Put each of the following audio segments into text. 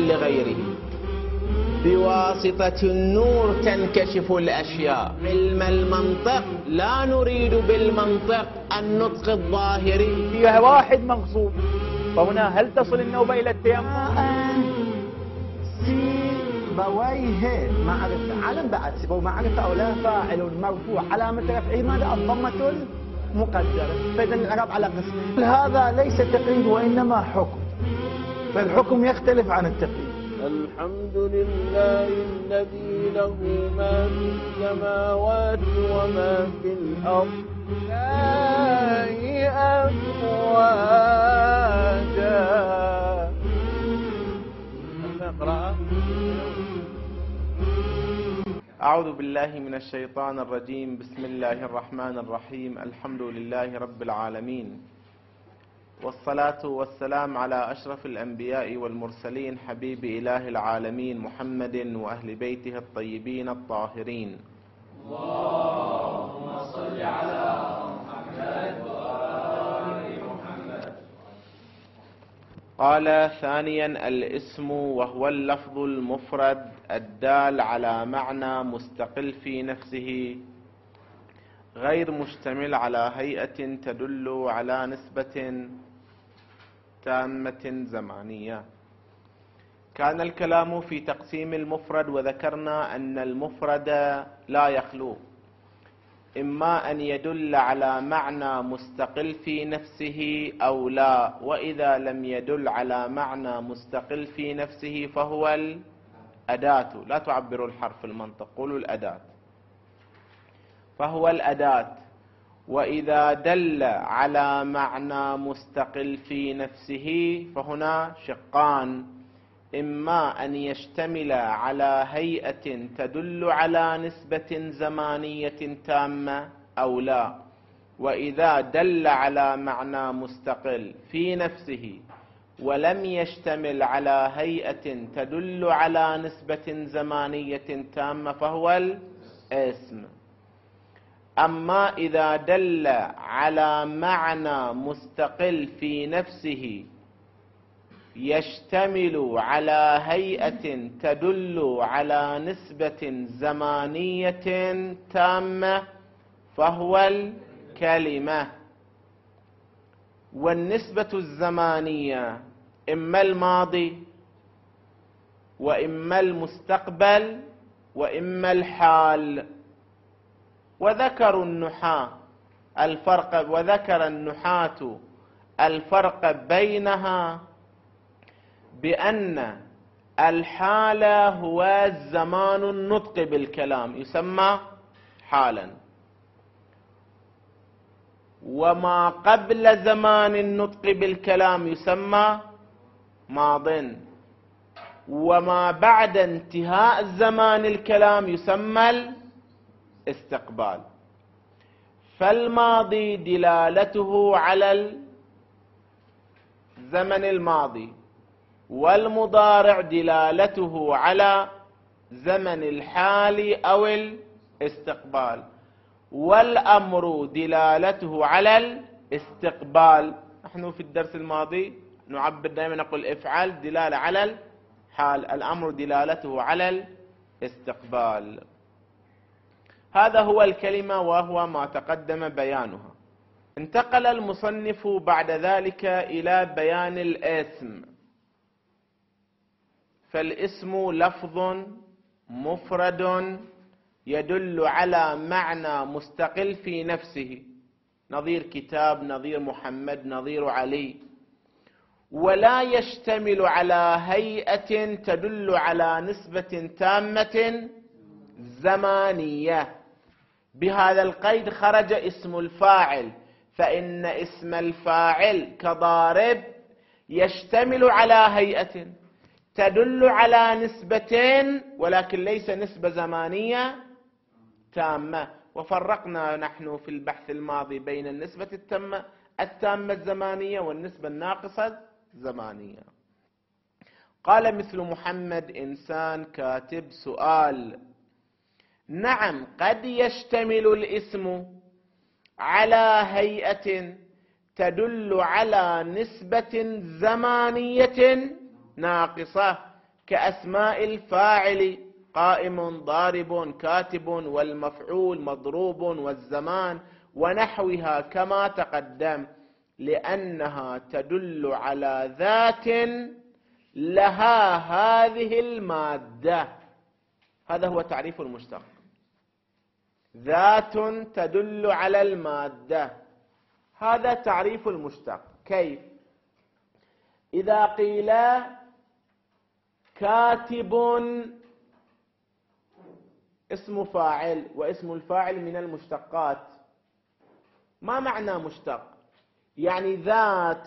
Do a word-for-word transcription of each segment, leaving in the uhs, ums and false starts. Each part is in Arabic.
لغيره. بواسطة النور تنكشف الأشياء. علم المنطق لا نريد بالمنطق النطق الظاهري. فيها واحد مغصوب، فهنا هل تصل النوبة إلى التيمم؟ سيبويه معرفة، علم بعد سيبويه معرفة أو لا، فاعل مرفوع علامة رفعه ماذا؟ الضمة المقدرة. فإذا الإعراب على قسم. هذا ليس تقييد وإنما حكم، فالحكم يختلف عن التقييد. الحمد لله الذي له ما في السماوات وما في الأرض لا أفواجا. اقرأ. أعوذ بالله من الشيطان الرجيم. بسم الله الرحمن الرحيم. الحمد لله رب العالمين، والصلاة والسلام على أشرف الأنبياء والمرسلين، حبيب إله العالمين محمد وأهل بيته الطيبين الطاهرين. اللهم صل على محمد وآل محمد. قال ثانيا: الاسم وهو اللفظ المفرد الدال على معنى مستقل في نفسه، غير مشتمل على هيئة تدل على نسبة تامة زمانية. كان الكلام في تقسيم المفرد، وذكرنا أن المفرد لا يخلو إما أن يدل على معنى مستقل في نفسه أو لا، وإذا لم يدل على معنى مستقل في نفسه فهو الأداة. لا تعبروا الحرف المنطق، قولوا الأداة. فهو الأداة. وإذا دل على معنى مستقل في نفسه فهنا شقان: إما أن يشتمل على هيئة تدل على نسبة زمانية تامة أو لا. وإذا دل على معنى مستقل في نفسه ولم يشتمل على هيئة تدل على نسبة زمانية تامة فهو الاسم. أما إذا دل على معنى مستقل في نفسه يشتمل على هيئة تدل على نسبة زمانية تامة فهو الكلمة. والنسبة الزمانية إما الماضي وإما المستقبل وإما الحال. وذكروا النحاة الفرق وذكر النحاة الفرق بينها بأن الحال هو زمان النطق بالكلام يسمى حالا، وما قبل زمان النطق بالكلام يسمى ماض، وما بعد انتهاء زمان الكلام يسمى استقبال. فالماضي دلالته على الزمن الماضي، والمضارع دلالته على زمن الحال أو الاستقبال، والأمر دلالته على الاستقبال. نحن في الدرس الماضي نعبر دائما نقول افعل دلالة على الحال، الأمر دلالته على الاستقبال. هذا هو الكلمة وهو ما تقدم بيانها. انتقل المصنف بعد ذلك إلى بيان الاسم. فالاسم لفظ مفرد يدل على معنى مستقل في نفسه، نظير كتاب، نظير محمد، نظير علي، ولا يشتمل على هيئة تدل على نسبة تامة زمانية. بهذا القيد خرج اسم الفاعل، فإن اسم الفاعل كضارب يشتمل على هيئة تدل على نسبتين ولكن ليس نسبة زمانية تامة. وفرقنا نحن في البحث الماضي بين النسبة التامة التامة الزمانية والنسبة الناقصة الزمانية. قال مثل محمد إنسان كاتب سؤال. نعم، قد يشتمل الاسم على هيئة تدل على نسبة زمانية ناقصة، كأسماء الفاعل قائم ضارب كاتب والمفعول مضروب والزمان ونحوها كما تقدم، لأنها تدل على ذات لها هذه المادة. هذا هو تعريف المشتق، ذات تدل على المادة. هذا تعريف المشتق. كيف؟ إذا قيل كاتب اسم فاعل، واسم الفاعل من المشتقات، ما معنى مشتق؟ يعني ذات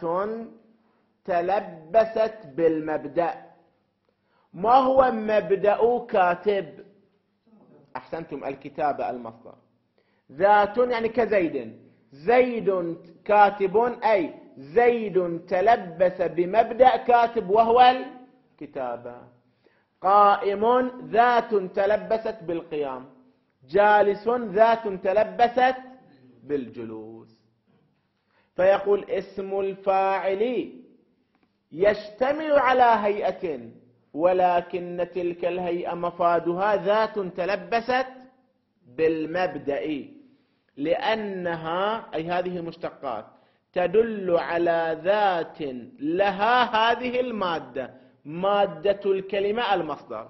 تلبست بالمبدأ. ما هو مبدأ كاتب؟ أحسنتم، الكتابة المصدر. ذات يعني كزيد، زيد كاتب أي زيد تلبس بمبدأ كاتب وهو الكتابة. قائم ذات تلبست بالقيام، جالس ذات تلبست بالجلوس. فيقول اسم الفاعل يشتمل على هيئة، ولكن تلك الهيئة مفادها ذات تلبست بالمبدأ، لأنها أي هذه المشتقات تدل على ذات لها هذه المادة، مادة الكلمة المصدر.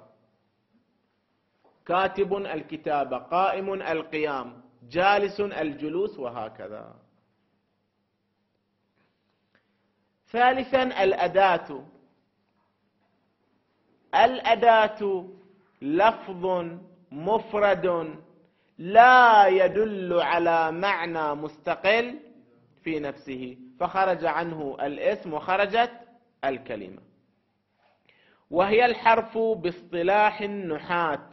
كاتب الكتابة، قائم القيام، جالس الجلوس، وهكذا. ثالثا الأداة. الأداة لفظ مفرد لا يدل على معنى مستقل في نفسه، فخرج عنه الاسم وخرجت الكلمة. وهي الحرف باصطلاح النحاة،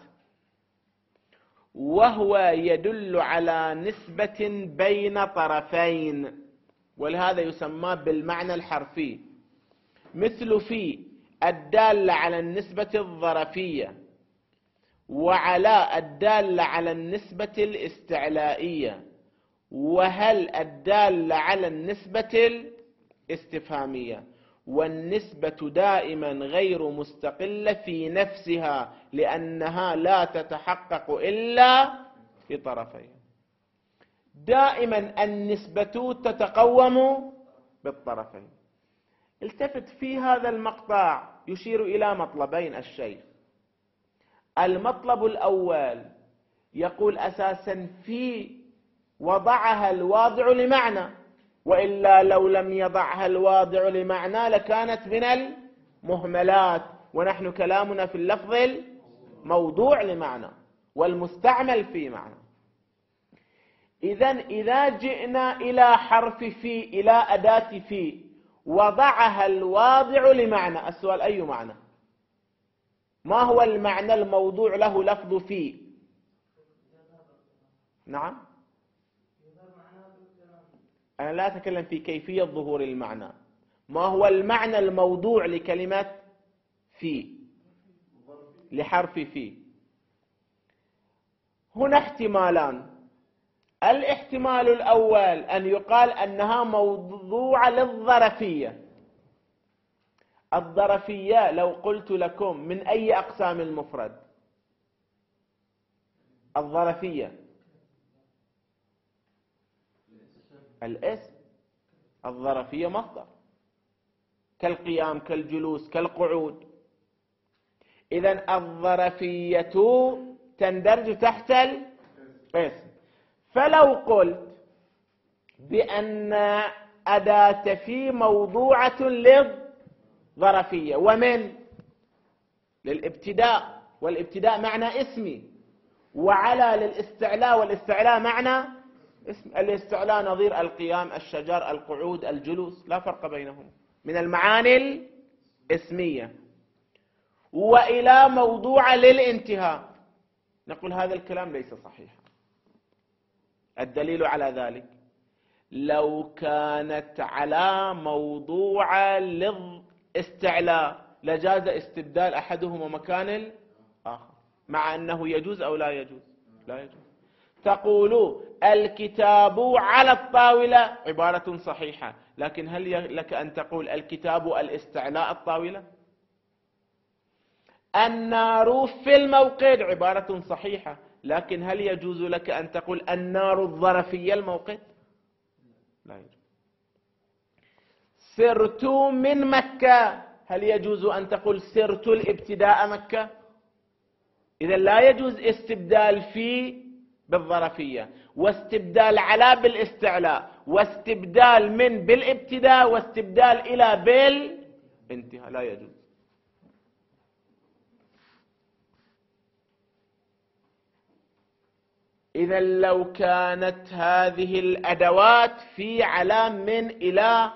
وهو يدل على نسبة بين طرفين، ولهذا يسمى بالمعنى الحرفي، مثل في الدالة على النسبة الظرفية، وعلى الدالة على النسبة الاستعلائية، وهل الدالة على النسبة الاستفهامية. والنسبة دائما غير مستقلة في نفسها، لأنها لا تتحقق إلا في طرفين. دائما النسبة تتقوم بالطرفين. التفت في هذا المقطع يشير إلى مطلبين الشيخ. المطلب الأول يقول أساسا في وضعها الواضع لمعنى، وإلا لو لم يضعها الواضع لمعنى لكانت من المهملات، ونحن كلامنا في اللفظ الموضوع لمعنى والمستعمل في معنى. إذن إذا جئنا إلى حرف في، إلى أداة في، وضعها الواضع لمعنى، السؤال أي معنى؟ ما هو المعنى الموضوع له لفظ في؟ نعم، أنا لا أتكلم في كيفية ظهور المعنى. ما هو المعنى الموضوع لكلمة في، لحرف في؟ هنا احتمالان. الاحتمال الأول أن يقال أنها موضوعة للظرفية. الظرفية لو قلت لكم من أي أقسام المفرد؟ الظرفية الاسم. الظرفية مصدر، كالقيام كالجلوس كالقعود. إذن الظرفية تندرج تحت الاسم. فلو قلت بأن أداة في موضوعة للظرفية، ومن للابتداء، والابتداء معنى اسمي، وعلى للاستعلاء، والاستعلاء معنى اسم. الاستعلاء نظير القيام، الشجر، القعود، الجلوس، لا فرق بينهم، من المعاني الاسمية. وإلى موضوع للانتهاء، نقول هذا الكلام ليس صحيحا. الدليل على ذلك لو كانت على موضوع للاستعلاء لجاز استبدال أحدهما مكان الآخر، مع أنه يجوز أو لا يجوز؟ لا يجوز. تقول الكتاب على الطاولة، عبارة صحيحة، لكن هل لك أن تقول الكتاب الاستعلاء الطاولة؟ النار في الموقد عبارة صحيحة، لكن هل يجوز لك أن تقول النار الظرفية الموقد؟ لا يجوز. سرت من مكة، هل يجوز أن تقول سرت الابتداء مكة؟ إذا لا يجوز استبدال في بالظرفية، واستبدال على بالاستعلاء، واستبدال من بالابتداء، واستبدال إلى بالانتهاء، لا يجوز. إذا لو كانت هذه الأدوات في علام من إلى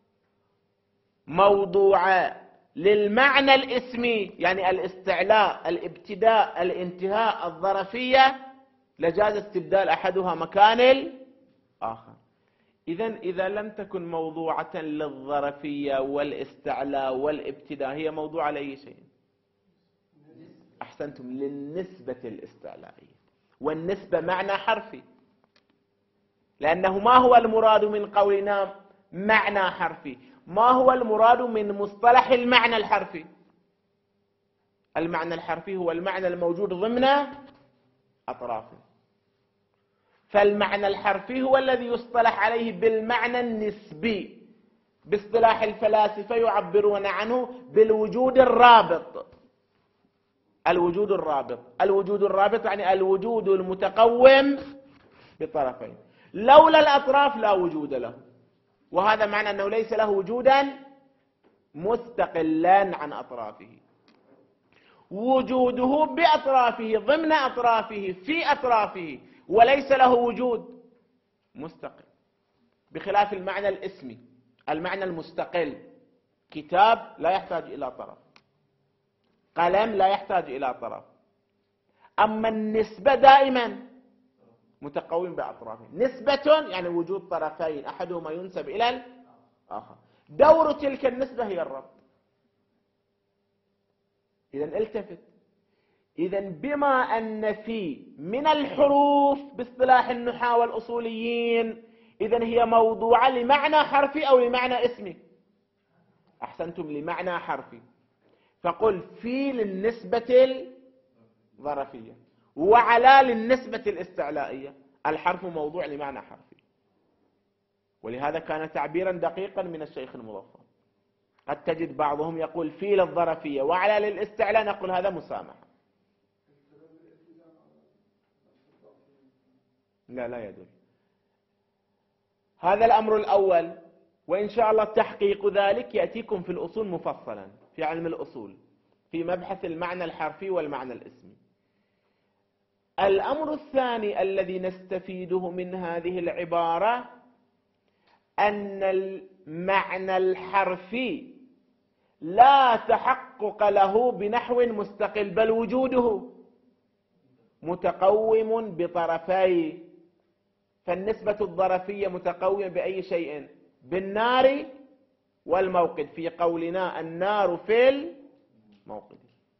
موضوعة للمعنى الاسمي، يعني الاستعلاء، الابتداء، الانتهاء، الظرفية، لجاز استبدال أحدها مكان الآخر. إذا إذا لم تكن موضوعة للظرفية والاستعلاء والابتداء، هي موضوعة لأي شيء؟ أحسنتم، للنسبة الاستعلائية، والنسبة معنى حرفي، لأنه ما هو المراد من قولنا معنى حرفي؟ ما هو المراد من مصطلح المعنى الحرفي؟ المعنى الحرفي هو المعنى الموجود ضمن أطرافه، فالمعنى الحرفي هو الذي يصطلح عليه بالمعنى النسبي. باصطلاح الفلاسفة يعبرون عنه بالوجود الرابط. الوجود الرابط، الوجود الرابط يعني الوجود المتقوم بطرفين، لولا الأطراف لا وجود له، وهذا معنى أنه ليس له وجودا مستقلا عن أطرافه. وجوده بأطرافه، ضمن أطرافه، في أطرافه، وليس له وجود مستقل، بخلاف المعنى الاسمي، المعنى المستقل. كتاب لا يحتاج إلى طرف، قلم لا يحتاج إلى طرف. أما النسبة دائما متقوم بأطرافه، نسبة يعني وجود طرفين أحدهما ينسب إلى الآخر. دور تلك النسبة هي الربط. إذن التفت، إذن بما أن في من الحروف باصطلاح النحاة والأصوليين، إذن هي موضوعة لمعنى حرفي أو لمعنى اسمي؟ أحسنتم، لمعنى حرفي. فقل في للنسبة الظرفية، وعلى للنسبة الاستعلائية. الحرف موضوع لمعنى حرفي، ولهذا كان تعبيرا دقيقا من الشيخ المظفر. قد تجد بعضهم يقول في للظرفية وعلى للاستعلاء، نقول هذا مسامحة. لا لا يدل. هذا الأمر الأول، وإن شاء الله تحقيق ذلك يأتيكم في الأصول مفصلا في علم الأصول، في مبحث المعنى الحرفي والمعنى الاسمي. الأمر الثاني الذي نستفيده من هذه العبارة أن المعنى الحرفي لا تحقق له بنحو مستقل، بل وجوده متقوم بطرفي. فالنسبة الظرفية متقومة بأي شيء؟ بالنار والموقد، في قولنا النار في الموقد.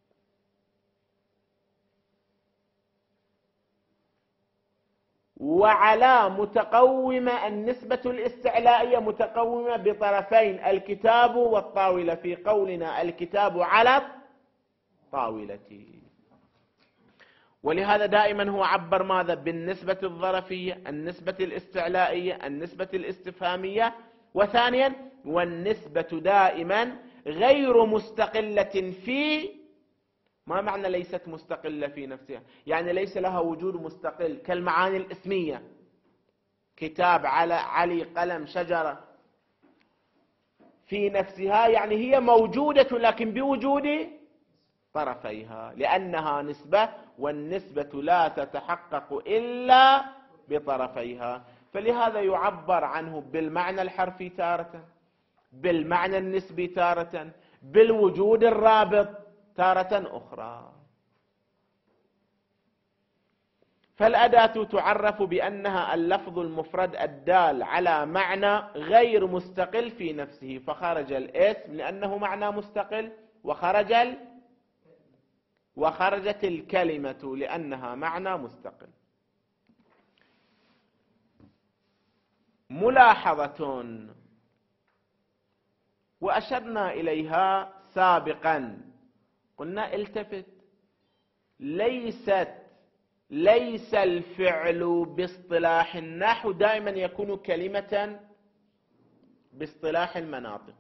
وعلى متقومة، النسبة الاستعلائية متقومة بطرفين، الكتاب والطاولة، في قولنا الكتاب على الطاولة. ولهذا دائما هو عبر ماذا؟ بالنسبة الظرفية، النسبة الاستعلائية، النسبة الاستفهامية، وثانيا والنسبة دائما غير مستقلة في. ما معنى ليست مستقلة في نفسها؟ يعني ليس لها وجود مستقل كالمعاني الاسمية، كتاب، على، علي، قلم، شجرة، في نفسها، يعني هي موجودة لكن بوجود طرفيها، لأنها نسبة، والنسبة لا تتحقق إلا بطرفيها. فلهذا يعبر عنه بالمعنى الحرفي تارة، بالمعنى النسبي تارة، بالوجود الرابط تارة أخرى. فالأداة تعرف بأنها اللفظ المفرد الدال على معنى غير مستقل في نفسه، فخرج الاسم لأنه معنى مستقل، وخرج ال... وخرجت الكلمة لأنها معنى مستقل. ملاحظة وأشرنا إليها سابقا، قلنا التفت، ليست ليس الفعل باصطلاح النحو دائما يكون كلمة باصطلاح المناطق.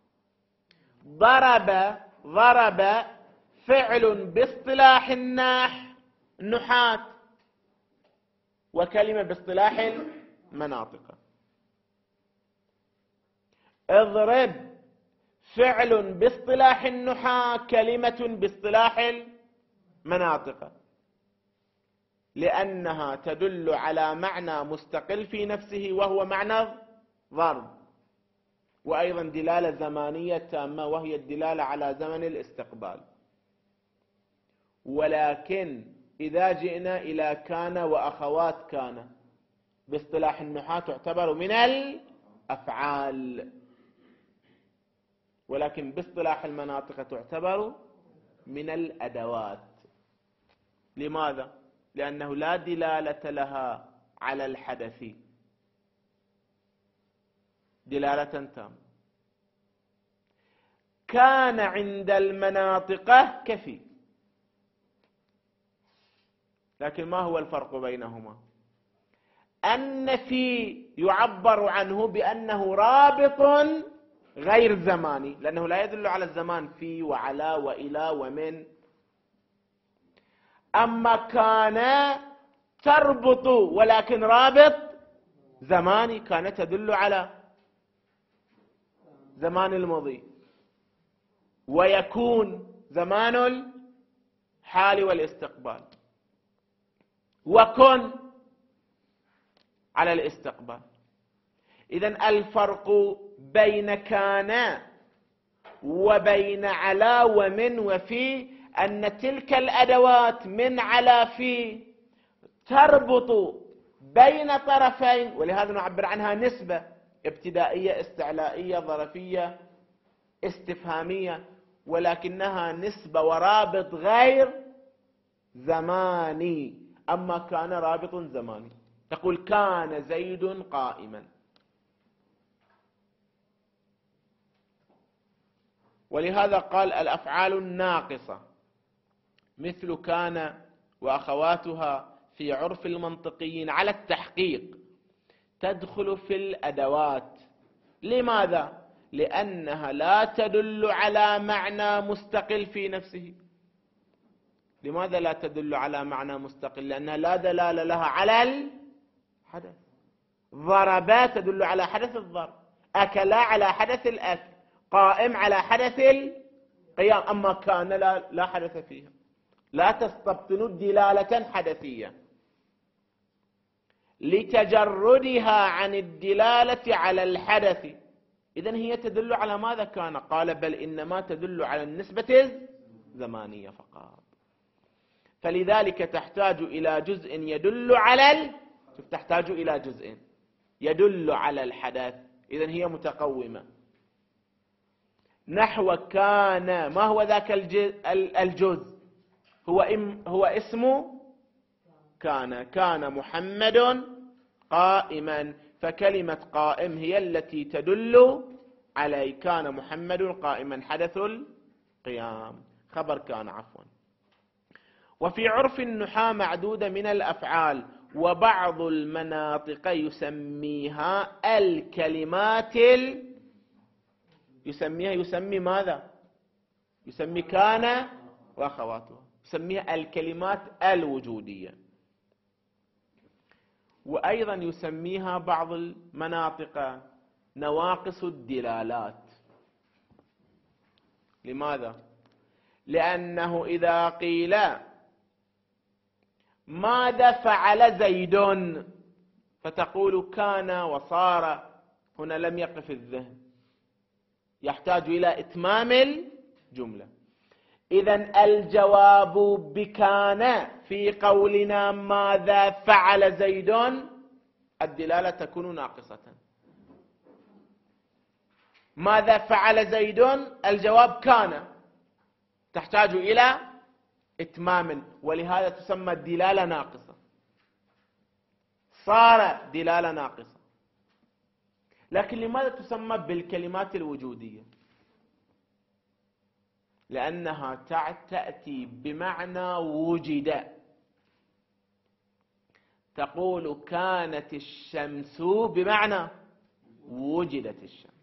ضرب ضرب فعل باصطلاح النحو النحاة وكلمة باصطلاح المناطق. اضرب فعل باصطلاح النحاة كلمة باصطلاح المناطق، لأنها تدل على معنى مستقل في نفسه وهو معنى ضرب، وأيضا دلالة زمانية تامة وهي الدلالة على زمن الاستقبال. ولكن إذا جئنا إلى كان وأخوات كان باصطلاح النحاة تعتبر من الأفعال، ولكن باصطلاح المناطق تعتبر من الأدوات. لماذا؟ لأنه لا دلالة لها على الحدث دلالة تامة. كان عند المناطق كفي، لكن ما هو الفرق بينهما؟ أن في يعبر عنه بأنه رابط غير زماني، لأنه لا يدل على الزمان في وعلى وإلى ومن. أما كان تربط ولكن رابط زماني، كان تدل على زمان الماضي، ويكون زمان الحال والاستقبال، وكن على الاستقبال. إذن الفرق بين كان وبين على ومن وفي أن تلك الأدوات من على في تربط بين طرفين، ولهذا نعبر عنها نسبة ابتدائية استعلائية ظرفية استفهامية، ولكنها نسبة ورابط غير زماني. أما كان رابط زماني، تقول كان زيد قائما. ولهذا قال الأفعال الناقصة مثل كان وأخواتها في عرف المنطقيين على التحقيق تدخل في الأدوات. لماذا؟ لأنها لا تدل على معنى مستقل في نفسه. لماذا لا تدل على معنى مستقل؟ لأنها لا دلالة لها على الحدث. ضربا تدل على حدث الضرب، أكلا على حدث الأكل، قائم على حدث القيام. أما كان لا, لا حدث فيها، لا تستبطن دلالة حدثية لتجردها عن الدلالة على الحدث. إذن هي تدل على ماذا كان؟ قال بل إنما تدل على النسبة الزمانية فقط. فلذلك تحتاج إلى جزء يدل على ال... تحتاج إلى جزء يدل على الحدث. إذن هي متقومة. نحو كان، ما هو ذاك الجزء؟ هو إم هو اسم كان. كان محمد قائما، فكلمة قائم هي التي تدل عليه. كان محمد قائما، حدث القيام، خبر كان عفوا. وفي عرف النحاة معدودة من الأفعال، وبعض المناطق يسميها الكلمات ال... يسميها يسمي ماذا؟ يسمي كان وأخواتها، يسميها الكلمات الوجودية. وأيضا يسميها بعض المناطق نواقص الدلالات. لماذا؟ لأنه إذا قيل ماذا فعل زيد فتقول كان وصار، هنا لم يقف الذهن، يحتاج إلى إتمام الجملة. إذن الجواب بكان في قولنا ماذا فعل زيد الدلالة تكون ناقصة. ماذا فعل زيد الجواب كان، تحتاج إلى إتمام، ولهذا تسمى الدلالة ناقصة. صار دلالة ناقصة. لكن لماذا تسمى بالكلمات الوجودية؟ لأنها تأتي بمعنى وجد. تقول كانت الشمس بمعنى وجدت الشمس.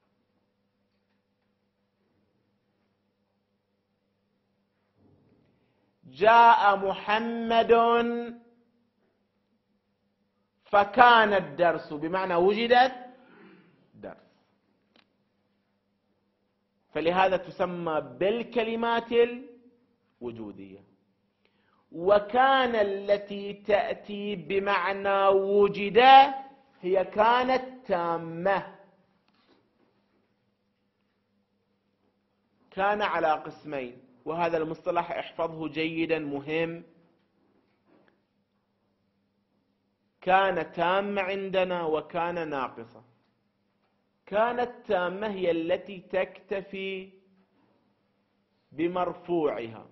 جاء محمد فكان الدرس بمعنى وجدت درس. فلهذا تسمى بالكلمات الوجودية. وكان التي تأتي بمعنى وجد هي كانت تامة. كان على قسمين، وهذا المصطلح احفظه جيدا مهم. كان تامة عندنا وكان ناقصة. كانت تامة هي التي تكتفي بمرفوعها،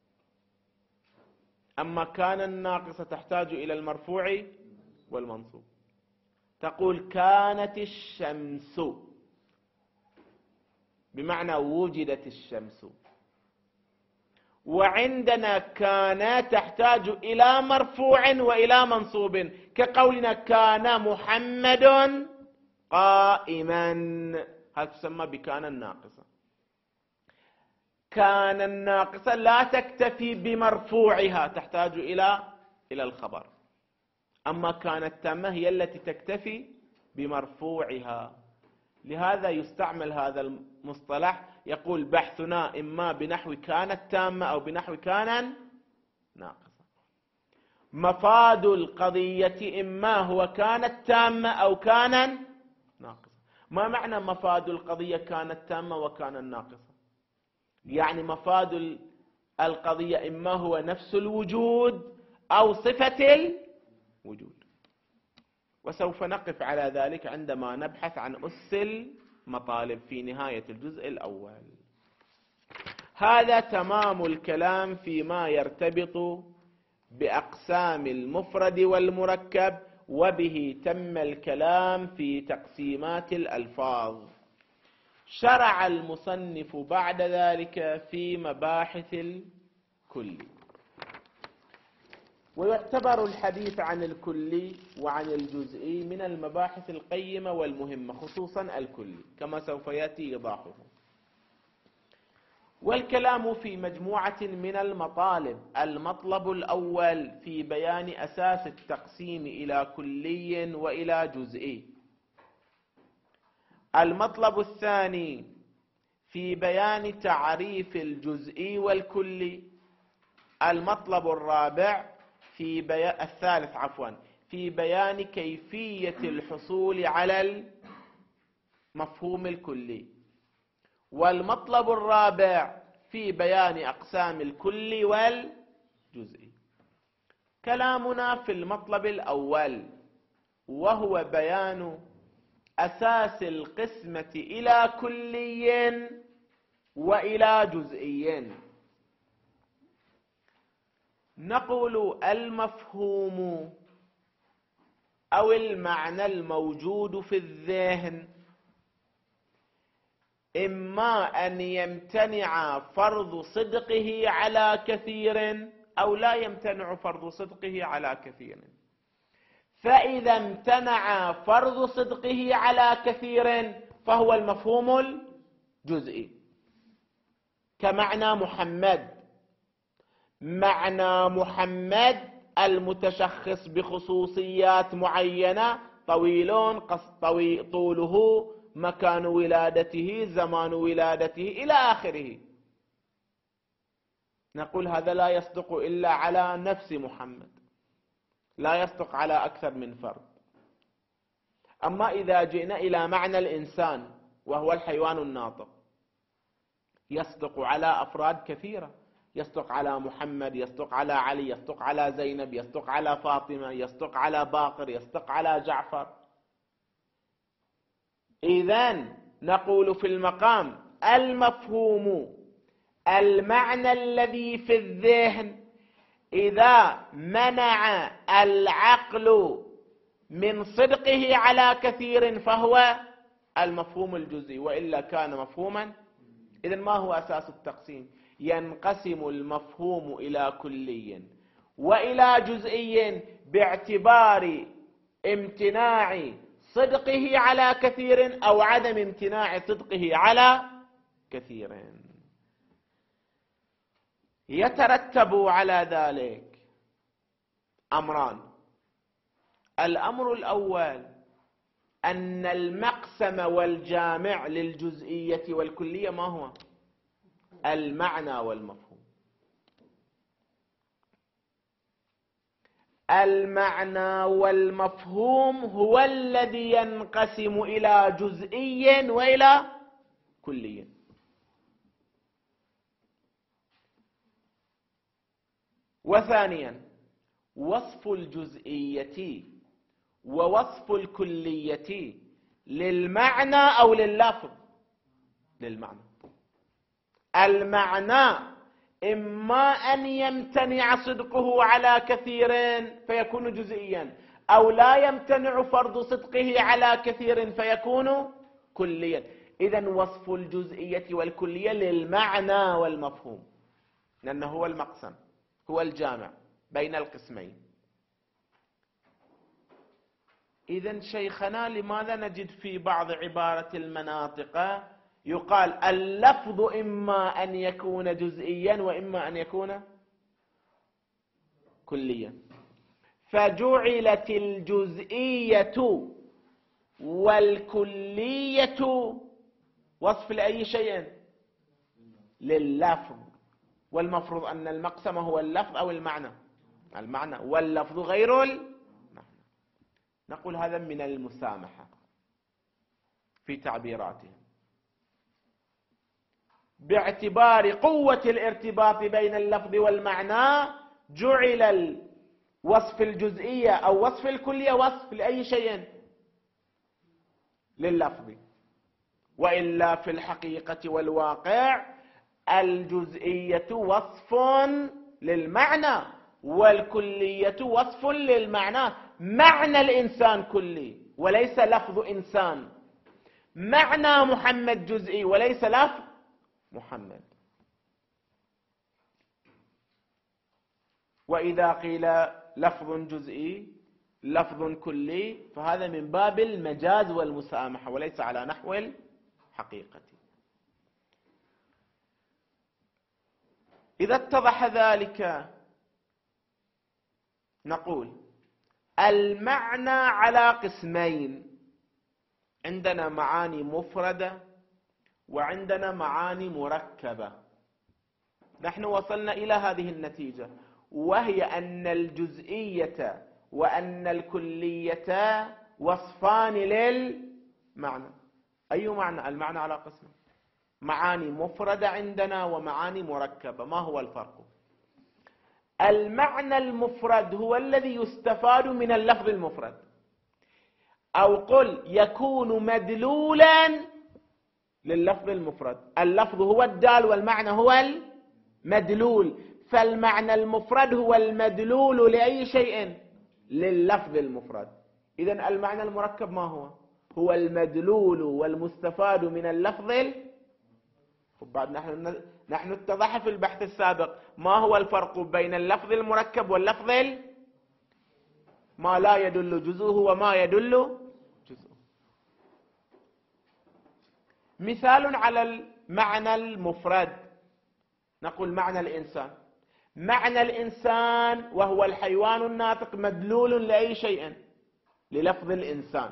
أما كان الناقصة تحتاج إلى المرفوع والمنصوب. تقول كانت الشمس بمعنى وجدت الشمس. وعندنا كان تحتاج إلى مرفوع وإلى منصوب، كقولنا كان محمد قائما، هذا تسمى بكان الناقصة. كان الناقصة لا تكتفي بمرفوعها، تحتاج إلى إلى الخبر. أما كانت تامة هي التي تكتفي بمرفوعها. لهذا يستعمل هذا المصطلح، يقول بحثنا إما بنحو كانت تامة أو بنحو كان ناقصة. مفاد القضية إما هو كانت تامة أو كان ناقصة. ما معنى مفاد القضية كانت تامة وكان ناقصة؟ يعني مفاد القضية إما هو نفس الوجود أو صفة الوجود. وسوف نقف على ذلك عندما نبحث عن أس المطالب في نهاية الجزء الأول. هذا تمام الكلام فيما يرتبط بأقسام المفرد والمركب، وبه تم الكلام في تقسيمات الألفاظ. شرع المصنف بعد ذلك في مباحث الكلي. ويعتبر الحديث عن الكلي وعن الجزئي من المباحث القيمة والمهمة، خصوصا الكلي كما سوف يأتي إيضاحه. والكلام في مجموعة من المطالب. المطلب الأول في بيان أساس التقسيم إلى كلي وإلى جزئي. المطلب الثاني في بيان تعريف الجزئي والكلي. المطلب الرابع في بيان الثالث عفوا في بيان كيفية الحصول على المفهوم الكلي. والمطلب الرابع في بيان أقسام الكلي والجزئي. كلامنا في المطلب الأول وهو بيان أساس القسمة إلى كلي وإلى جزئي. نقول المفهوم أو المعنى الموجود في الذهن إما أن يمتنع فرض صدقه على كثير أو لا يمتنع فرض صدقه على كثير. فإذا امتنع فرض صدقه على كثير فهو المفهوم الجزئي، كمعنى محمد. معنى محمد المتشخص بخصوصيات معينة، طويل طوي طوله، مكان ولادته، زمان ولادته إلى آخره. نقول هذا لا يصدق إلا على نفس محمد، لا يصدق على أكثر من فرد. أما إذا جئنا إلى معنى الإنسان وهو الحيوان الناطق، يصدق على أفراد كثيرة، يصدق على محمد، يصدق على علي، يصدق على زينب، يصدق على فاطمة، يصدق على باقر، يصدق على جعفر. إذن نقول في المقام المفهوم المعنى الذي في الذهن إذا منع العقل من صدقه على كثير فهو المفهوم الجزئي، وإلا كان مفهوما إذن ما هو أساس التقسيم؟ ينقسم المفهوم إلى كلي وإلى جزئي باعتبار امتناع صدقه على كثير أو عدم امتناع صدقه على كثير. يترتب على ذلك أمران. الأمر الأول أن المقسم والجامع للجزئية والكلية ما هو؟ المعنى والمفهوم. المعنى والمفهوم هو الذي ينقسم إلى جزئي وإلى كلي. وثانيا وصف الجزئية ووصف الكلية للمعنى أو لللفظ؟ للمعنى. المعنى إما أن يمتنع صدقه على كثير فيكون جزئيا، أو لا يمتنع فرض صدقه على كثير فيكون كليا. إذن وصف الجزئية والكلية للمعنى والمفهوم، لأنه هو المقسم، هو الجامع بين القسمين. إذن شيخنا لماذا نجد في بعض عبارة المناطق يقال اللفظ إما أن يكون جزئيا وإما أن يكون كليا؟ فجعلت الجزئية والكلية وصف لأي شيء؟ لللفظ. والمفروض أن المقسم هو اللفظ أو المعنى؟ المعنى، واللفظ غير المعنى. نقول هذا من المسامحة في تعبيراتهم. باعتبار قوة الارتباط بين اللفظ والمعنى جعل وصف الجزئية أو وصف الكلية وصف لأي شيء؟ لللفظ. وإلا في الحقيقة والواقع الجزئية وصف للمعنى والكلية وصف للمعنى. معنى الإنسان كلي وليس لفظ إنسان. معنى محمد جزئي وليس لفظ محمد. وإذا قيل لفظ جزئي لفظ كلي فهذا من باب المجاز والمسامحة وليس على نحو الحقيقة. إذا اتضح ذلك نقول المعنى على قسمين. عندنا معاني مفردة وعندنا معاني مركبة. نحن وصلنا إلى هذه النتيجة، وهي أن الجزئية وأن الكلية وصفان للمعنى. أي معنى؟ المعنى على قسم. معاني مفردة عندنا ومعاني مركبة. ما هو الفرق؟ المعنى المفرد هو الذي يستفاد من اللفظ المفرد، أو قل يكون مدلولا لللفظ المفرد. اللفظ هو الدال والمعنى هو المدلول، فالمعنى المفرد هو المدلول لأي شيء؟ لللفظ المفرد. إذن المعنى المركب ما هو؟ هو المدلول والمستفاد من اللفظ. وبعد نحن نحن اتضح في البحث السابق ما هو الفرق بين اللفظ المركب واللفظ ما لا يدل جزءه وما يدل جزءه. مثال على المعنى المفرد نقول معنى الإنسان. معنى الإنسان وهو الحيوان الناطق مدلول لأي شيء؟ للفظ الإنسان.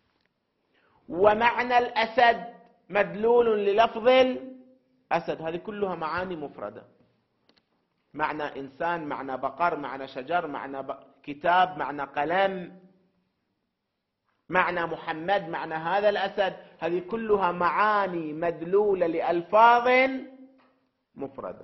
ومعنى الأسد مدلول للفظ الأسد. هذه كلها معاني مفردة. معنى إنسان، معنى بقر، معنى شجر، معنى ب... كتاب، معنى قلم، معنى محمد، معنى هذا الأسد. هذه كلها معاني مدلولة لألفاظ مفردة.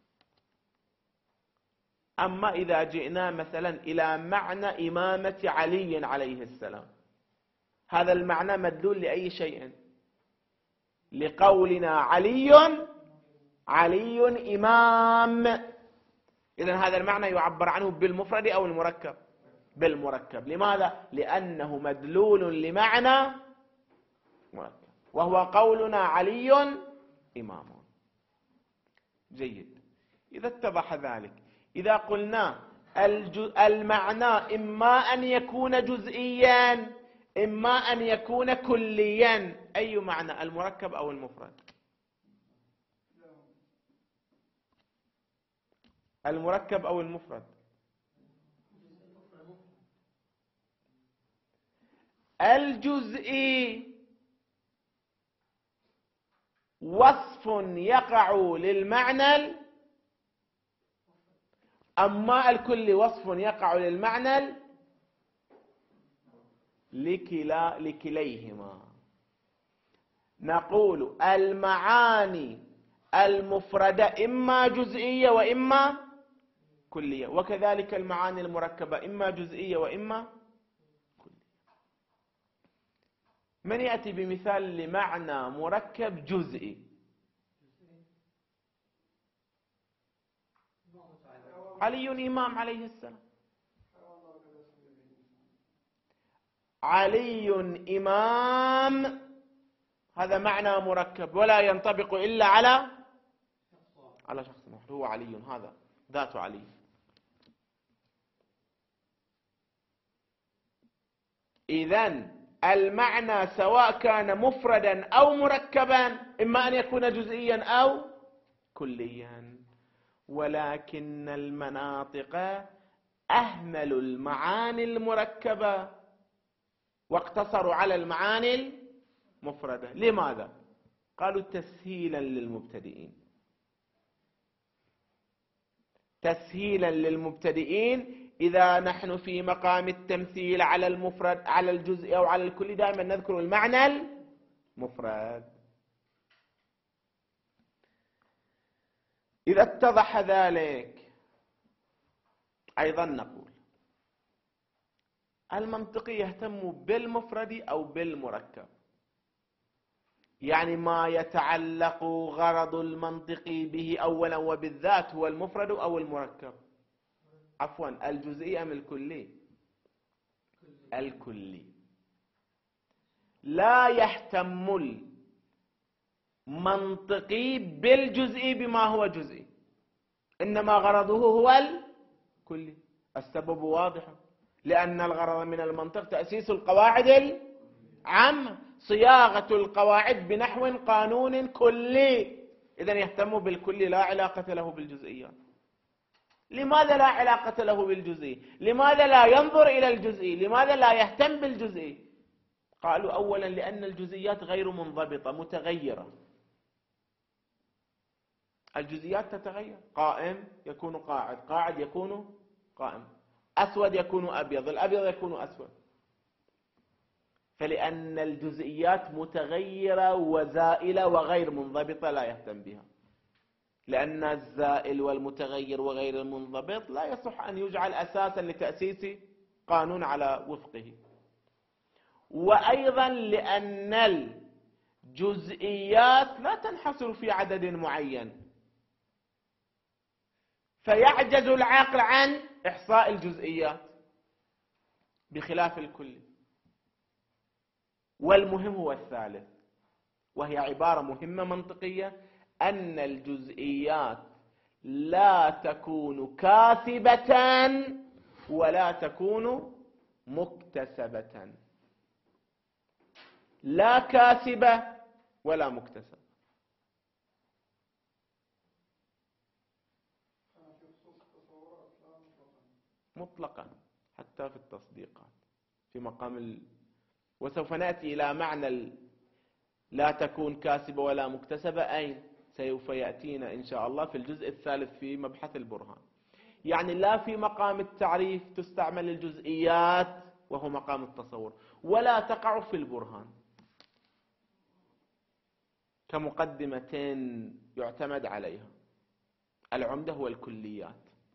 أما إذا جئنا مثلا إلى معنى إمامة علي عليه السلام، هذا المعنى مدلول لأي شيء؟ لقولنا علي علي إمام. إذن هذا المعنى يعبر عنه بالمفرد أو المركب؟ بالمركب. لماذا؟ لأنه مدلول لمعنى مركب، وهو قولنا علي إمام. جيد. إذا اتضح ذلك، إذا قلنا المعنى إما أن يكون جزئيا إما أن يكون كليا، أي معنى، المركب أو المفرد؟ المركب أو المفرد؟ الجزئي وصف يقع للمعنى، أما الكلي وصف يقع للمعنى، لكلا لكليهما. نقول المعاني المفردة إما جزئية وإما كلية، وكذلك المعاني المركبة إما جزئية وإما كلية. من يأتي بمثال لمعنى مركب جزئي؟ علي إمام عليه السلام. علي إمام هذا معنى مركب ولا ينطبق إلا على على شخص واحد، هو علي، هذا ذات علي. إذن المعنى سواء كان مفردا أو مركبا إما أن يكون جزئيا أو كليا، ولكن المناطق أهملوا المعاني المركبة واقتصروا على المعاني المفردة. لماذا؟ قالوا تسهيلا للمبتدئين، تسهيلا للمبتدئين. إذا نحن في مقام التمثيل على المفرد على الجزء أو على الكل دائما نذكر المعنى المفرد. إذا اتضح ذلك أيضا نقول المنطقي يهتم بالمفرد أو بالمركب، يعني ما يتعلق غرض المنطقي به أولا وبالذات هو المفرد أو المركب، عفوا الجزئي أم الكلي؟ الكلي. لا يهتم المنطقي بالجزئي بما هو جزئي، إنما غرضه هو الكلي. السبب واضح، لأن الغرض من المنطق تأسيس القواعد العامة، صياغة القواعد بنحو قانون كلي. إذن يهتم بالكلي، لا علاقة له بالجزئيات. لماذا لا علاقة له بالجزئي؟ لماذا لا ينظر إلى الجزئي؟ لماذا لا يهتم بالجزئي؟ قالوا أولا لأن الجزئيات غير منضبطة متغيرة. الجزئيات تتغير، قائم يكون قاعد، قاعد يكون قائم، أسود يكون أبيض، الأبيض يكون أسود. فلأن الجزئيات متغيرة وزائلة وغير منضبطة لا يهتم بها، لأن الزائل والمتغير وغير المنضبط لا يصح أن يجعل أساسا لتأسيس قانون على وفقه. وأيضا لأن الجزئيات لا تنحصر في عدد معين، فيعجز العقل عن إحصاء الجزئيات بخلاف الكل. والمهم هو الثالث، وهي عبارة مهمة منطقية، أن الجزئيات لا تكون كاثبة ولا تكون مكتسبة، لا كاثبة ولا مكتسبة. مطلقا حتى في التصديقات في مقام ال... وسوف نأتي إلى معنى ال... لا تكون كاسبة ولا مكتسبة أين؟ سوف يأتينا إن شاء الله في الجزء الثالث في مبحث البرهان. يعني لا في مقام التعريف تستعمل الجزئيات وهو مقام التصور، ولا تقع في البرهان كمقدمة يعتمد عليها. العمدة هو الكليات.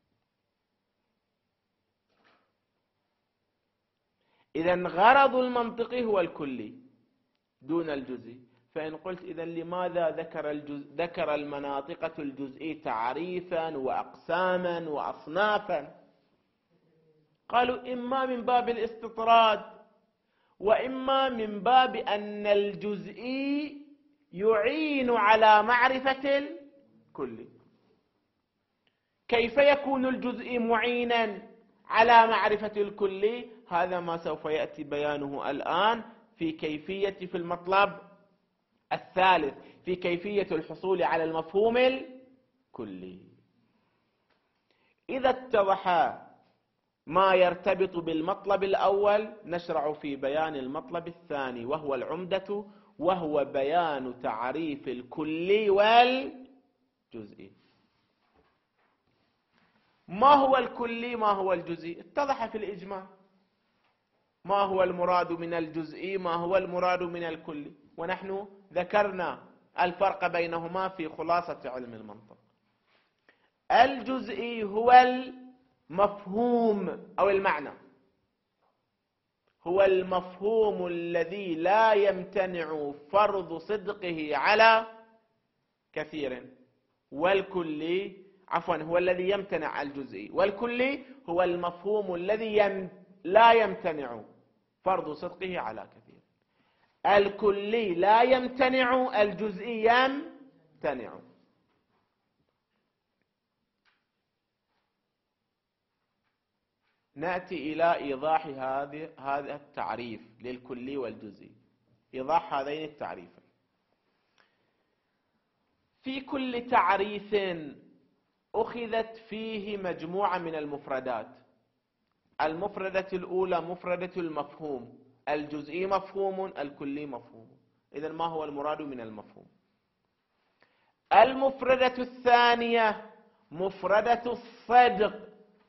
إذن غرض المنطقي هو الكلي دون الجزئي. فإن قلت إذن لماذا ذكر الجزء ذكر المناطقة الجزئي تعريفا وأقساما وأصنافا؟ قالوا إما من باب الاستطراد، وإما من باب أن الجزئي يعين على معرفة الكلي. كيف يكون الجزئي معينا على معرفة الكلي؟ هذا ما سوف يأتي بيانه الآن في كيفية في المطلب الثالث، في كيفية الحصول على المفهوم الكلي. إذا اتضح ما يرتبط بالمطلب الأول نشرع في بيان المطلب الثاني، وهو العمدة، وهو بيان تعريف الكلي والجزئي. ما هو الكلي؟ ما هو الجزئي؟ اتضح في الإجماع ما هو المراد من الجزئي، ما هو المراد من الكلي، ونحن ذكرنا الفرق بينهما في خلاصة علم المنطق. الجزئي هو المفهوم أو المعنى، هو المفهوم الذي لا يمتنع فرض صدقه على كثير، والكلي عفوا هو الذي يمتنع الجزئي، والكلي هو المفهوم الذي يم لا يمتنع فرض صدقه على كثير. الكلي لا يمتنع، الجزئي يمتنع. نأتي إلى إيضاح هذه هذا التعريف للكلي والجزئي، إيضاح هذين التعريفين. في كل تعريف أخذت فيه مجموعة من المفردات. المفردة الأولى مفردة المفهوم، الجزئي مفهوم، الكلي مفهوم. إذن ما هو المراد من المفهوم؟ المفردة الثانية مفردة الصدق،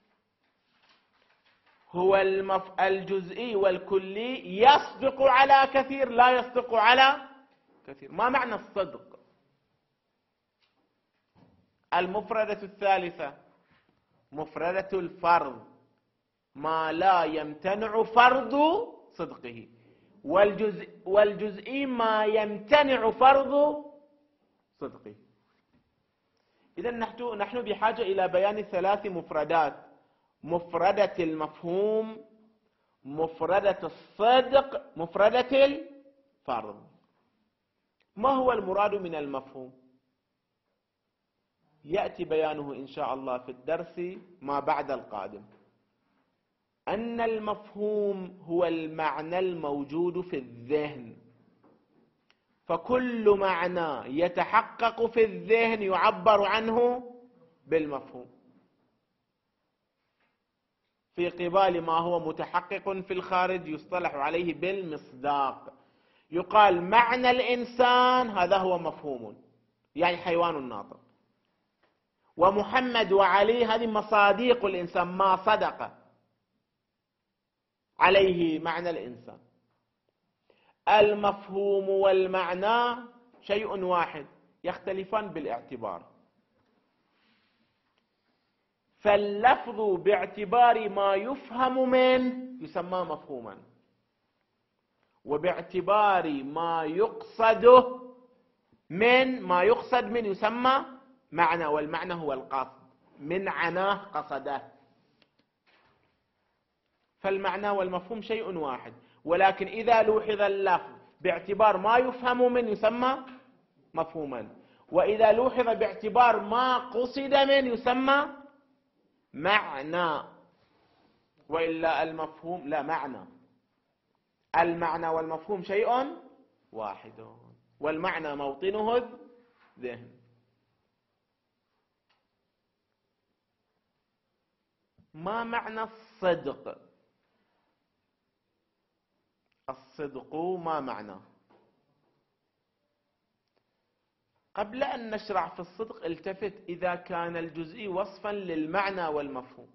هو المف... الجزئي والكلي يصدق على كثير لا يصدق على كثير. ما معنى الصدق؟ المفردة الثالثة مفردة الفرض، ما لا يمتنع فرض صدقه، والجزء والجزئي ما يمتنع فرض صدقه. إذا نحن نحن بحاجة إلى بيان ثلاث مفردات: مفردة المفهوم، مفردة الصدق، مفردة الفرض. ما هو المراد من المفهوم؟ يأتي بيانه إن شاء الله في الدرس ما بعد القادم. أن المفهوم هو المعنى الموجود في الذهن، فكل معنى يتحقق في الذهن يعبر عنه بالمفهوم، في قبال ما هو متحقق في الخارج يصطلح عليه بالمصداق. يقال معنى الإنسان هذا هو مفهوم، يعني حيوان ناطق، ومحمد وعلي هذه مصاديق الإنسان، ما صدق عليه معنى الإنسان. المفهوم والمعنى شيء واحد، يختلفان بالاعتبار. فاللفظ باعتبار ما يفهم منه يسمى مفهوما، وباعتبار ما يقصده من ما يقصد من يسمى معنى، والمعنى هو القصد، من عناه قصده. فالمعنى والمفهوم شيء واحد، ولكن إذا لوحظ اللفظ باعتبار ما يفهم من يسمى مفهوما، وإذا لوحظ باعتبار ما قصد من يسمى معنى، وإلا المفهوم لا معنى. المعنى والمفهوم شيء واحد، والمعنى موطنه الذهن. ما معنى الصدق؟ الصدق ما معنى؟ قبل أن نشرع في الصدق التفت إذا كان الجزئي وصفا للمعنى والمفهوم،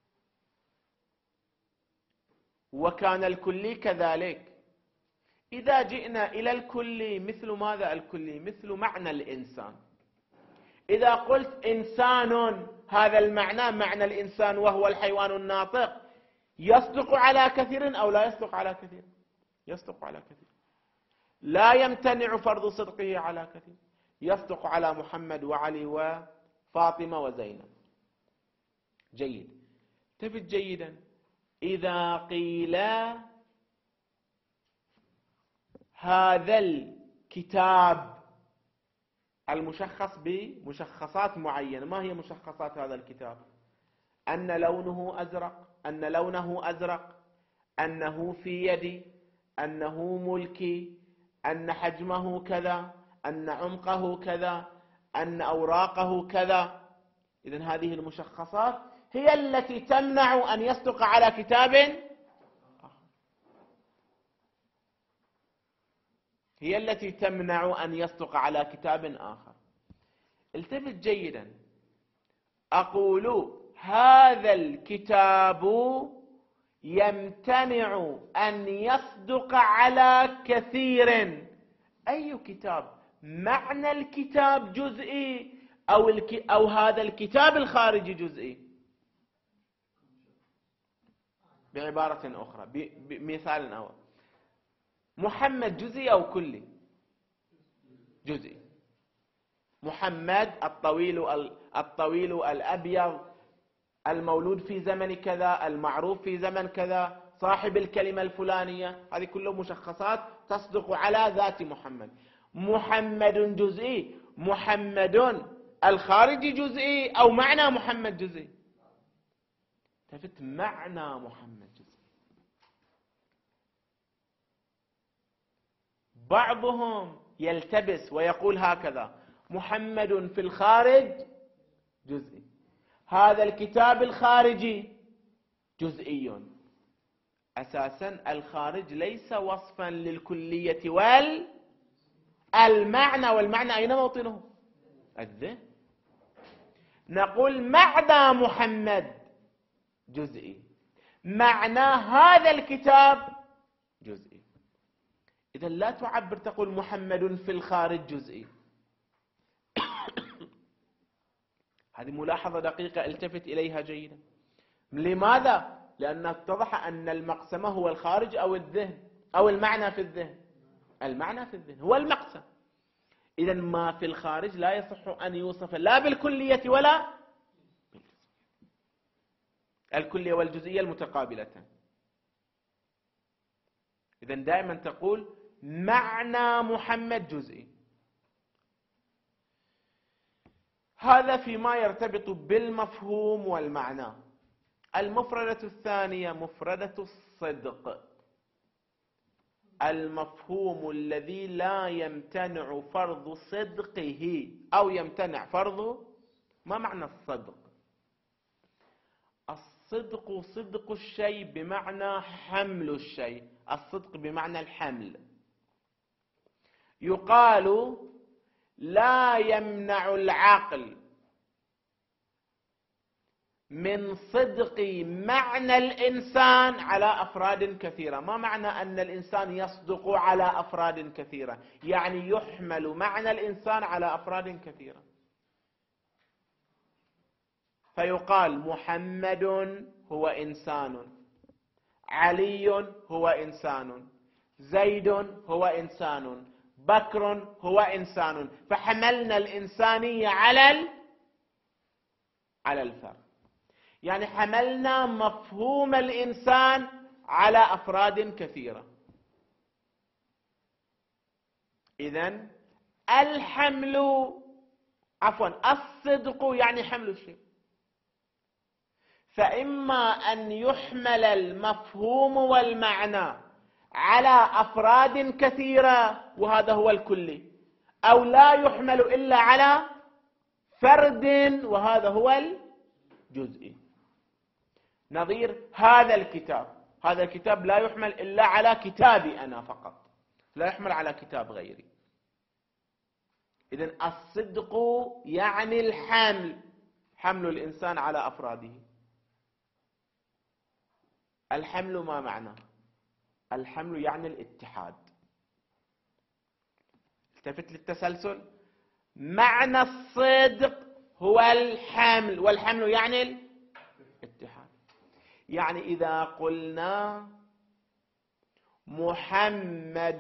وكان الكلي كذلك. إذا جئنا إلى الكلي مثل ماذا؟ الكلي مثل معنى الإنسان. إذا قلت إنسان، هذا المعنى معنى الإنسان وهو الحيوان الناطق، يصدق على كثير أو لا يصدق على كثير؟ يصدق على كثير، لا يمتنع فرض صدقه على كثير، يصدق على محمد وعلي وفاطمة وزينب. جيد، تفت جيدا. إذا قيل هذا الكتاب المشخص بمشخصات معينة. ما هي مشخصات هذا الكتاب؟ أن لونه أزرق، أن لونه أزرق، أنه في يدي، أنه ملكي، أن حجمه كذا، أن عمقه كذا، أن أوراقه كذا. إذن هذه المشخصات هي التي تمنع أن يصدق على كتاب آخر، هي التي تمنع أن يصدق على كتاب آخر. التفت جيدا، أقول هذا الكتاب يمتنع أن يصدق على كثير. أي كتاب؟ معنى الكتاب جزئي أو, الك... أو هذا الكتاب الخارجي جزئي؟ بعبارة أخرى، ب... بمثال أول، محمد جزئي أو كلي؟ جزئي. محمد الطويل الطويل الأبيض، المولود في زمن كذا، المعروف في زمن كذا، صاحب الكلمة الفلانية، هذه كلها مشخصات تصدق على ذات محمد. محمد جزئي، محمد الخارجي جزئي أو معنى محمد جزئي؟ تفت معنى محمد جزئي. بعضهم يلتبس ويقول هكذا: محمد في الخارج جزئي، هذا الكتاب الخارجي جزئي. أساسا الخارج ليس وصفا للكلية والمعنى، والمعنى أين موطنه؟ الذهن. نقول معنى محمد جزئي، معنى هذا الكتاب جزئي. إذا لا تعبر تقول محمد في الخارج جزئي. هذه ملاحظة دقيقة، التفت إليها جيدا. لماذا؟ لأن اتضح أن المقسم هو الخارج أو الذهن أو المعنى في الذهن. المعنى في الذهن هو المقسم. إذا ما في الخارج لا يصح أن يوصف لا بالكلية ولا بالجزئية. الكلية والجزئية المتقابلتان. إذا دائما تقول معنى محمد جزئي. هذا فيما يرتبط بالمفهوم والمعنى. المفردة الثانية مفردة الصدق، المفهوم الذي لا يمتنع فرض صدقه أو يمتنع فرضه. ما معنى الصدق؟ الصدق صدق الشيء بمعنى حمل الشيء، الصدق بمعنى الحمل. يقال لا يمنع العقل من صدق معنى الإنسان على أفراد كثيرة. ما معنى أن الإنسان يصدق على أفراد كثيرة؟ يعني يحمل معنى الإنسان على أفراد كثيرة. فيقال محمد هو إنسان، علي هو إنسان، زيد هو إنسان، بكر هو إنسان. فحملنا الإنسانية على ال... على الفرد، يعني حملنا مفهوم الإنسان على أفراد كثيرة. إذن الحمل عفوا الصدق يعني حمل الشيء. فإما أن يحمل المفهوم والمعنى على أفراد كثيرة وهذا هو الكلي، أو لا يحمل إلا على فرد وهذا هو الجزئي. نظير هذا الكتاب، هذا الكتاب لا يحمل إلا على كتابي أنا فقط، لا يحمل على كتاب غيري. إذن الصدق يعني الحمل، حمل الإنسان على أفراده. الحمل ما معناه؟ الحمل يعني الاتحاد. التفت للتسلسل. معنى الصدق هو الحمل، والحمل يعني الاتحاد. يعني إذا قلنا محمد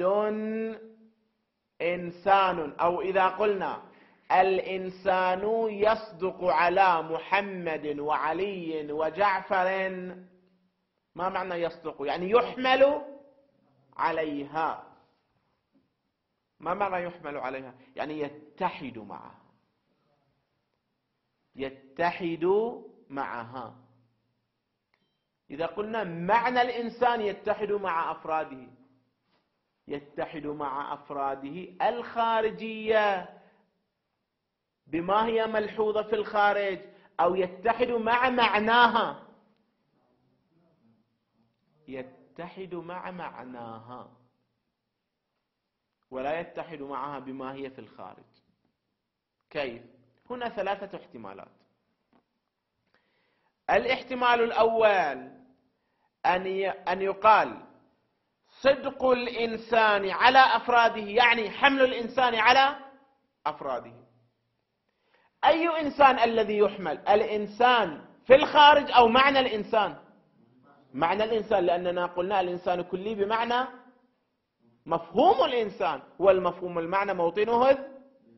إنسان، أو إذا قلنا الإنسان يصدق على محمد وعلي وجعفر، ما معنى يصدق؟ يعني يحمل عليها. ما معنى يحمل عليها؟ يعني يتحد معها، يتحد معها. إذا قلنا معنى الإنسان يتحد مع أفراده، يتحد مع أفراده الخارجية بما هي ملحوظة في الخارج، أو يتحد مع معناها، يتحد مع معناها ولا يتحد معها بما هي في الخارج. كيف؟ هنا ثلاثة احتمالات. الاحتمال الأول أن يقال صدق الإنسان على أفراده، يعني حمل الإنسان على أفراده. أي إنسان الذي يحمل؟ الإنسان في الخارج أو معنى الإنسان؟ معنى الإنسان، لأننا قلنا الإنسان كلي بمعنى مفهوم الإنسان، والمفهوم المعنى موطنه الذهن.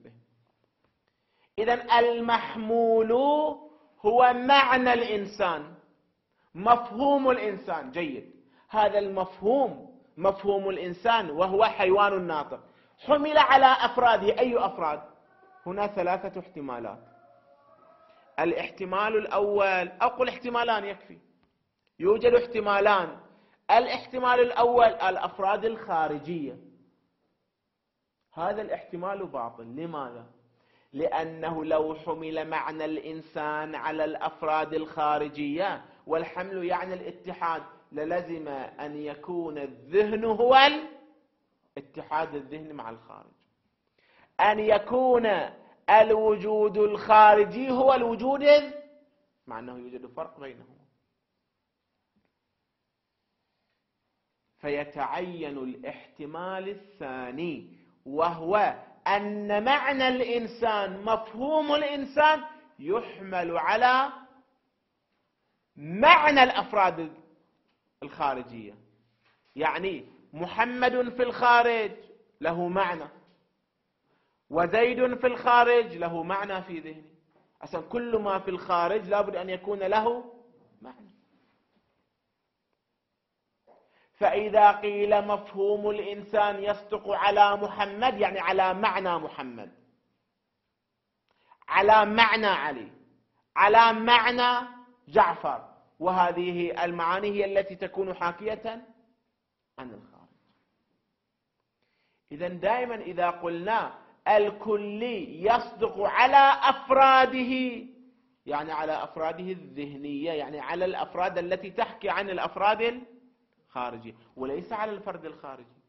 إذن المحمول هو معنى الإنسان، مفهوم الإنسان. جيد، هذا المفهوم مفهوم الإنسان وهو حيوان ناطق حمل على أفراده. أي أفراد؟ هنا ثلاثة احتمالات. الاحتمال الأول، أقول احتمالان يكفي، يوجد احتمالان. الاحتمال الأول الأفراد الخارجية، هذا الاحتمال باطل. لماذا؟ لأنه لو حمل معنى الإنسان على الأفراد الخارجية، والحمل يعني الاتحاد، للزم أن يكون الذهن هو الاتحاد الذهني مع الخارج، أن يكون الوجود الخارجي هو الوجود، مع أنه يوجد فرق بينهما. فيتعين الاحتمال الثاني، وهو أن معنى الإنسان مفهوم الإنسان يحمل على معنى الأفراد الخارجية. يعني محمد في الخارج له معنى، وزيد في الخارج له معنى في ذهني. أصلا كل ما في الخارج لابد أن يكون له معنى. فإذا قيل مفهوم الإنسان يصدق على محمد، يعني على معنى محمد، على معنى علي، على معنى جعفر، وهذه المعاني هي التي تكون حاكية عن الخارج. إذن دائما إذا قلنا الكلي يصدق على أفراده، يعني على أفراده الذهنية، يعني على الأفراد التي تحكي عن الأفراد الخارجية، وليس على الفرد الخارجي.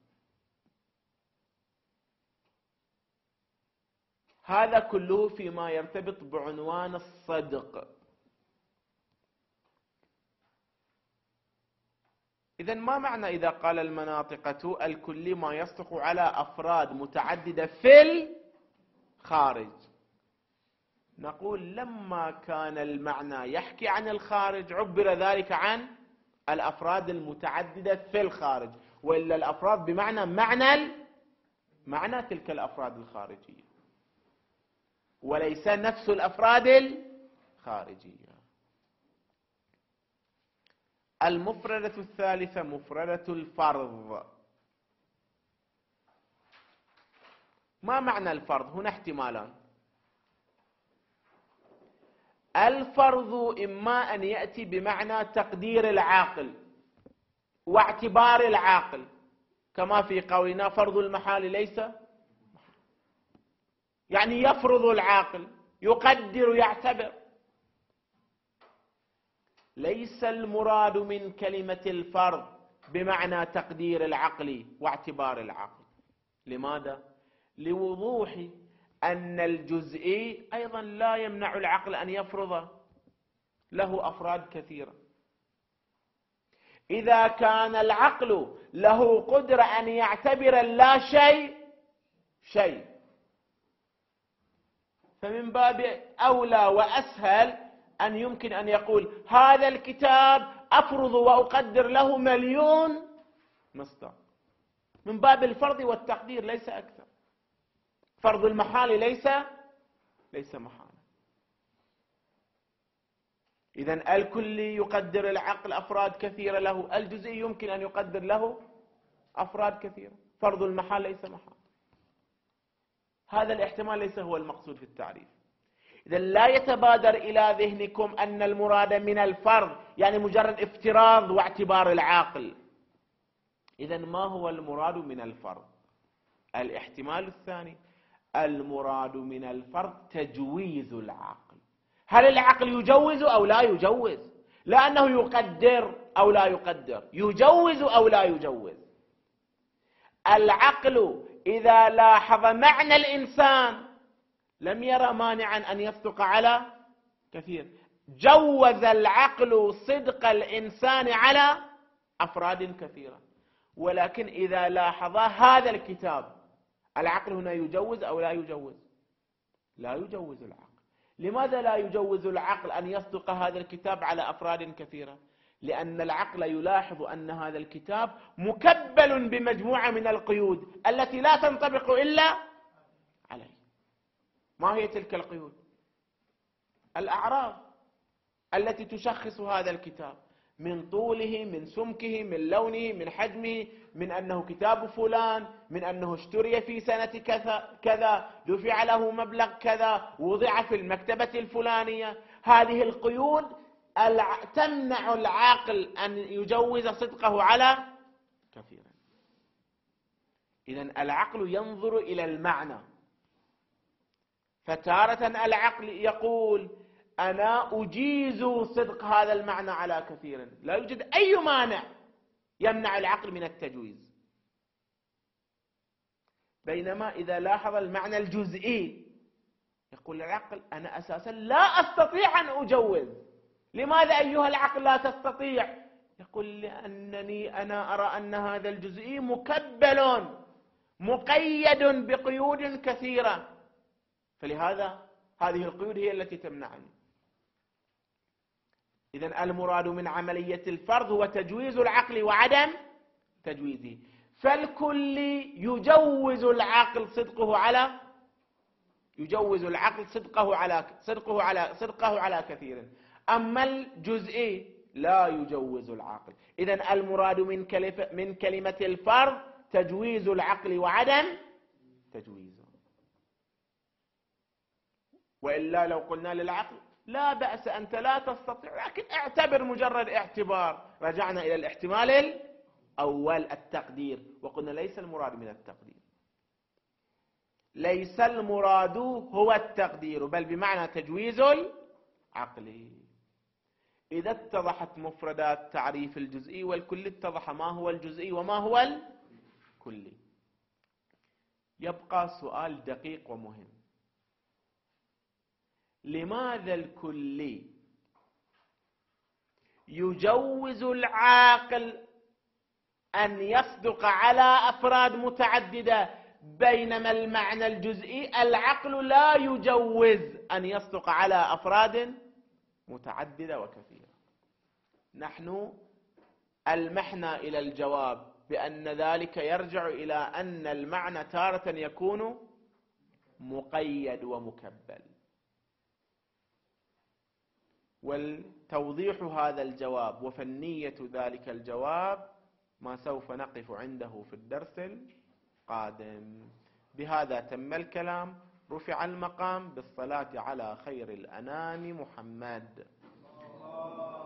هذا كله فيما يرتبط بعنوان الصدق. إذن ما معنى إذا قال المناطقة الكلي ما يصدق على أفراد متعددة في الخارج؟ نقول لما كان المعنى يحكي عن الخارج عبر ذلك عن الأفراد المتعددة في الخارج، وإلا الأفراد بمعنى معنى معنى تلك الأفراد الخارجية، وليس نفس الأفراد الخارجية. المفردة الثالثة مفردة الفرض. ما معنى الفرض؟ هنا احتمالان. الفرض إما أن يأتي بمعنى تقدير العاقل واعتبار العاقل، كما في قولنا فرض المحال ليس، يعني يفرض العاقل، يقدر، يعتبر. ليس المراد من كلمة الفرض بمعنى تقدير العقل واعتبار العقل. لماذا؟ لوضوح أن الجزئي أيضا لا يمنع العقل أن يفرض له أفراد كثيرة. إذا كان العقل له قدرة أن يعتبر لا شيء شيء، فمن باب أولى وأسهل أن يمكن أن يقول هذا الكتاب أفرض وأقدر له مليون مصداق، من باب الفرض والتقدير ليس أكثر. فرض المحال ليس ليس محالا. إذن الكلي يقدر العقل أفراد كثيرة له، الجزئي يمكن أن يقدر له أفراد كثيرة. فرض المحال ليس محال. هذا الاحتمال ليس هو المقصود في التعريف. إذا لا يتبادر إلى ذهنكم أن المراد من الفرض يعني مجرد افتراض واعتبار العاقل. إذا ما هو المراد من الفرض؟ الاحتمال الثاني: المراد من الفرض تجويز العقل. هل العقل يجوز أو لا يجوز؟ لأنه يقدر أو لا يقدر، يجوز أو لا يجوز. العقل إذا لاحظ معنى الإنسان لم يرى مانعا أن يصدق على كثير. جوز العقل صدق الإنسان على أفراد كثيرة. ولكن إذا لاحظ هذا الكتاب، العقل هنا يجوز أو لا يجوز؟ لا يجوز العقل. لماذا لا يجوز العقل أن يصدق هذا الكتاب على أفراد كثيرة؟ لأن العقل يلاحظ أن هذا الكتاب مكبل بمجموعة من القيود التي لا تنطبق إلا عليه. ما هي تلك القيود؟ الأعراض التي تشخص هذا الكتاب، من طوله، من سمكه، من لونه، من حجمه، من أنه كتاب فلان، من أنه اشتري في سنة كذا كذا، دفع له مبلغ كذا، وضع في المكتبة الفلانية. هذه القيود تمنع العاقل أن يجوز صدقه على كثيرا. إذن العقل ينظر إلى المعنى، فتارة العقل يقول أنا أجيز صدق هذا المعنى على كثير، لا يوجد أي مانع يمنع العقل من التجويز. بينما إذا لاحظ المعنى الجزئي يقول العقل أنا أساسا لا أستطيع أن أجوز. لماذا أيها العقل لا تستطيع؟ يقول لأنني أنا أرى أن هذا الجزئي مكبل مقيد بقيود كثيرة، فلهذا هذه القيود هي التي تمنعني. إذن المراد من عملية الفرض هو تجويز العقل وعدم تجويزه. فالكلي يجوز العقل صدقه على يجوز العقل صدقه على صدقه على صدقه على كثير، أما الجزئي لا يجوز العقل. إذن المراد من كلمة من كلمة الفرض تجويز العقل وعدم تجويزه. وإلا لو قلنا للعقل لا بأس أنت لا تستطيع، لكن اعتبر مجرد اعتبار، رجعنا إلى الاحتمال الأول التقدير، وقلنا ليس المراد من التقدير، ليس المراد هو التقدير، بل بمعنى تجويز العقل. إذا اتضحت مفردات تعريف الجزئي والكلي اتضح ما هو الجزئي وما هو الكلي. يبقى سؤال دقيق ومهم: لماذا الكلي يجوز العاقل أن يصدق على أفراد متعددة، بينما المعنى الجزئي العقل لا يجوز أن يصدق على أفراد متعددة وكثيرة؟ نحن ألمحنا إلى الجواب بأن ذلك يرجع إلى أن المعنى تارة يكون مقيد ومكبل. والتوضيح هذا الجواب وفنية ذلك الجواب ما سوف نقف عنده في الدرس القادم. بهذا تم الكلام. رفع المقام بالصلاة على خير الأنام محمد.